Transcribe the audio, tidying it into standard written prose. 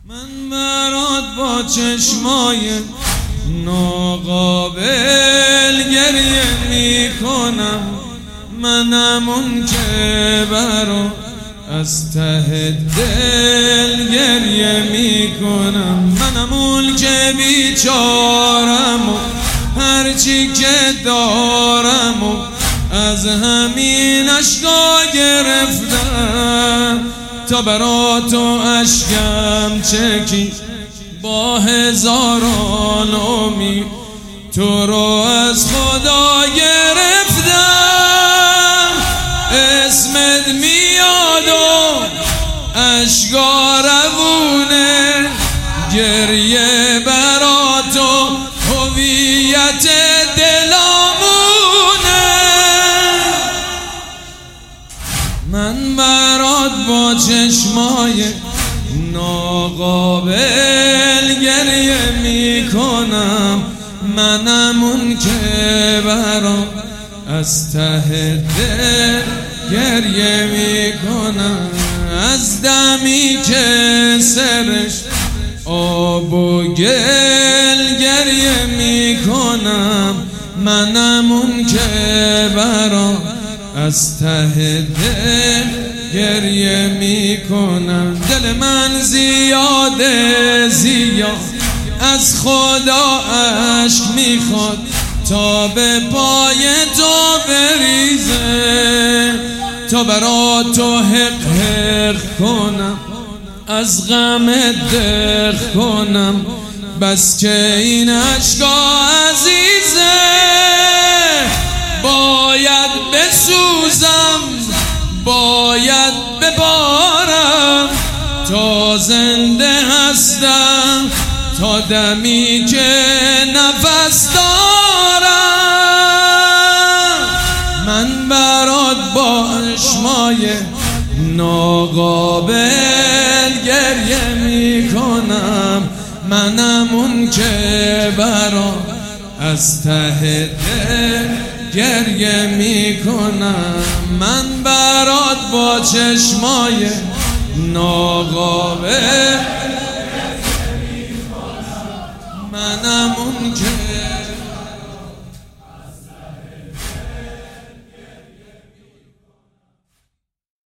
من برات با چشمای ناقابل گریه میکنم، منم اون که برا از ته دل گریه میکنم، منم اون که بیچارم و هرچی که دارم و از همین اشکا گرفتم تا برا تو اشکم چکی با هزاران امید تو رو از خدا گرفتم. اسمت میاد و اشکا روونه، گریه برا تو هویت دلامونه. من برات با چشمای ناقابل گریه میکنم، منم اون که برا از ته دل گریه میکنم. از دمی که سرش آب و گل گریه میکنم، منم اون که برا از ته دل گریه میکنم. دل من زیاده از خدا عشق میخواد تا به پای تو بریزه، تا برا تو حق کنم، از غم دق کنم، بس که این عشقا عزیزه. باید بسوزم، باید ببارم تا زنده هستم، تا دمی که نفس دارم. من برات با چشمای ناقابل گریه میکنم، منم اون که برا از ته دل گریه میکنم. من برات با چشمای ناقابل